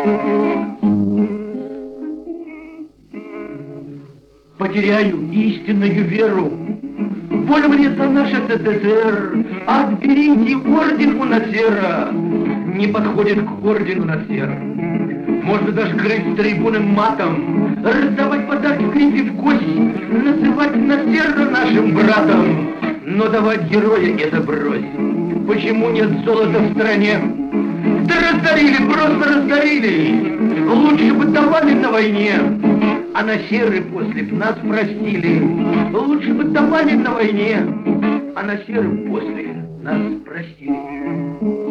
Потеряю истинную веру. Воля мне за наш СССР. Отберите орден у Насера. Не подходит к ордену Насер. Можно даже крыть трибуны матом, раздавать подарки крепив кость, называть Насера нашим братом. Но давать героя это брось. Почему нет золота в стране? Да разорили, просто разорили. Лучше бы давали на войне. А Насеры после б нас простили. Лучше бы давали на войне. А Насеры после нас простили.